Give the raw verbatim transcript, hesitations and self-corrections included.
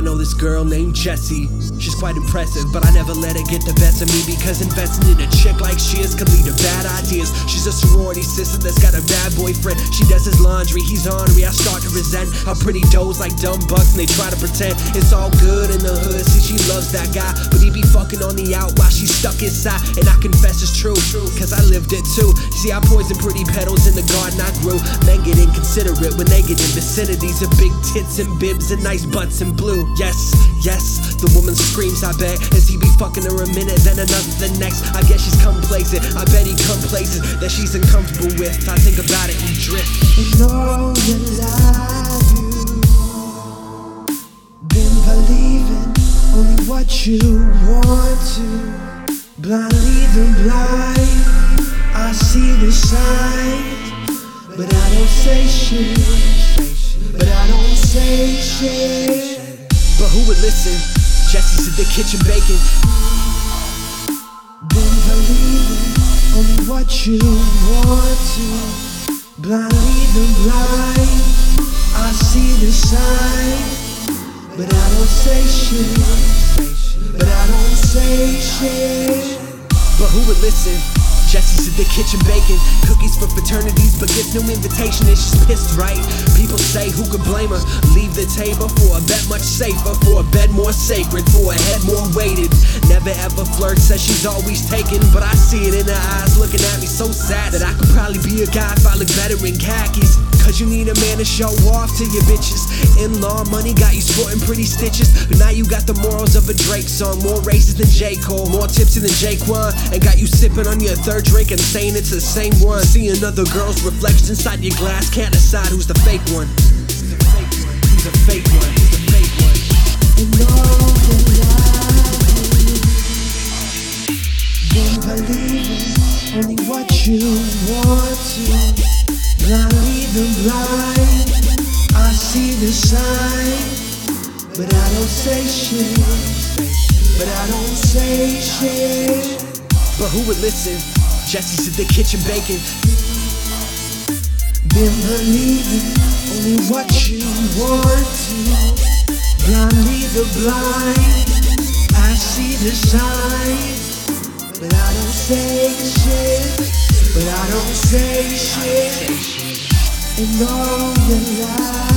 know this girl named Jessie. She's quite impressive, but I never let her get the best of me, because investing in a chick like she is could lead to bad ideas. She's a sorority sister that's got a bad boyfriend. She does his laundry, he's ornery. I start to resent how pretty does like dumb bucks, and they try to pretend it's all good in the hood. See, she loves that guy, but he be fucking on the out while she's stuck inside. And I confess it's true, cause I lived it too. See, I poison pretty petals in the garden I grew. Men get inconsiderate when they get in vicinities of big tits and bibs and nice butts and blue. Yes, yes, the woman screams, I bet, as he be fucking her a minute, then another the next. I guess she's complacent, I bet he come places that she's uncomfortable with. I think about it and drift. And all your life you've been believing only what you want to. Blind lead the blind, I see the signs, but I don't say shit, but I don't say shit. But who would listen? Jessie's in the kitchen baking. Been believing only what you want to. Blind lead the blind, I see the signs, but I don't say shit, but I don't say shit. But who would listen? Jessie's in the kitchen baking cookies for fraternities, but gets no invitation and she's pissed, right? People say who could blame her? Leave the table for a bet much safer, for a bed more sacred, for a head more weighted. Never ever flirts, says she's always taken, but I see it in her eyes looking at me so sad that I could probably be a guy if I look better in khakis. Cause you need a man to show off to your bitches. In-law money got you sporting pretty stitches, but now you got the morals of a Drake song. More racist than J. Cole, more tipsy than Jaquan, and got you sipping on your third drink and saying it's the same one. See another girl's reflection inside your glass, can't decide who's the fake one. Who's the fake one? Who's the fake one? Who's the fake one? And all the life you've been believing only what you want to. Blind lead the blind, I see the sign, but I don't say shit, but I don't say shit. But who would listen? Jessie's in the kitchen baking. Been believing only what you want to. Blind lead the blind, I see the signs, but I don't say shit, but I don't say shit. And all your life